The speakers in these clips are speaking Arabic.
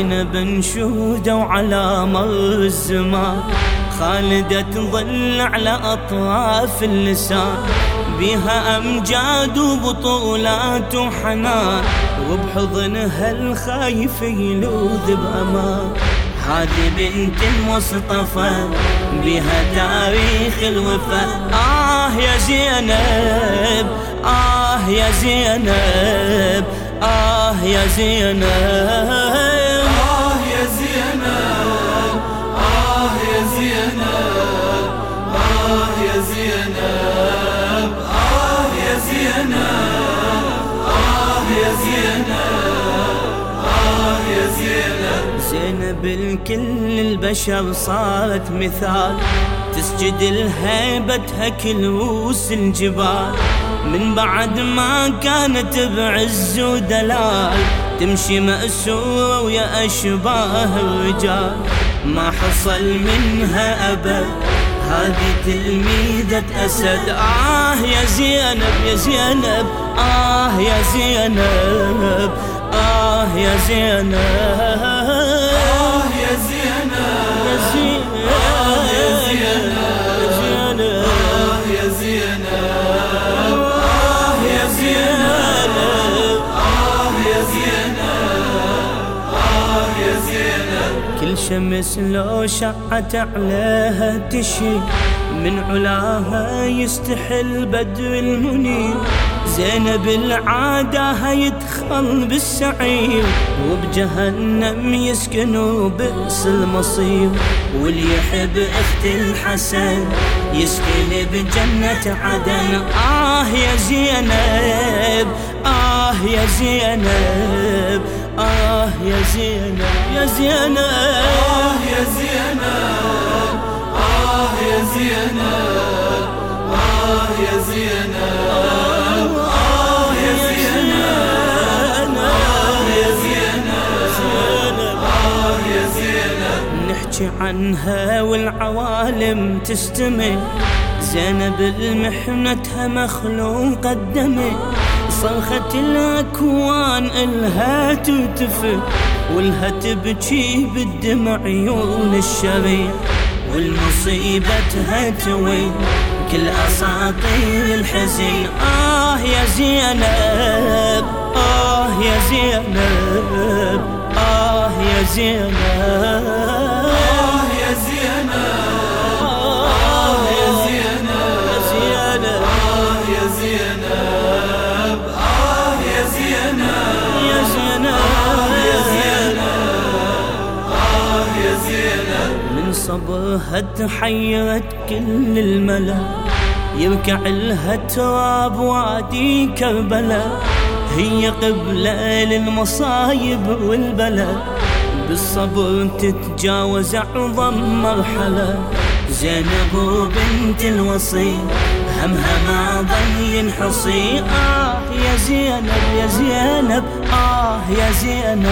زينب انشودة وعلى مر الزمان خالدة تظل على أطراف اللسان، بها أمجاد وبطولات وحنان، وبحضنها الخايف يلوذ بأمان. هذه بنت المصطفى بها تاريخ الوفاء. يا زينب يا زينب يا زينب يا زينب يا زينب يا زينب يا زينب يا زينب. زينب الكل البشر صارت مثال، تسجد الهيبتها كلوس الجبال، من بعد ما كانت بعز ودلال، تمشي مأسورة ويا أشباه الرجال، ما حصل منها أبد هذه تلميذة أسد. يا زينب يا زينب يا زينب يا زينب يا زينب يا زينب يا زينب يا زينب يا زينب يا زينب. كل شمس لو شعت عليها تشي، من علاها يستحل بدر المنير. زينب العادة يدخل بالسعير، وبجهنم يسكن بئس المصير. واللي يحب اخت الحسن يسكن بجنة عدن. يا زينب يا زينب يا زينب يا زينب يا زينب يا زينب يا زينب يا زينب. نحكي عنها والعوالم تستمع، زينب المحنتها مخلوق الدمع، صرخة الأكوان إلها ترتفع، والها تبكي بالدمع عيون الشريع، والمصيبتها توي كل أساطير الحزن. يا زينب يا زينب يا زينب يا زينب يا زينب يا زينب يا زينب يا زينب يا زينب. من صبرها تحيرت كل الملا، يركع لها تراب وادي كربلاء، هي قبلة للمصايب والبلاء، بالصبر تتجاوز أعظم مرحلة. زينب بنت الوصي همها ما ظل ينحصي. يا زينب يا زينب يا زينب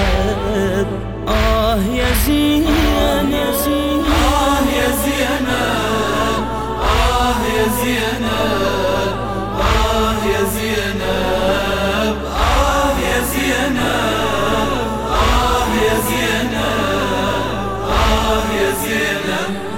يا زينب يا زينب يا زينب يا زينب يا زينب يا زينب يا زينب يا زينب.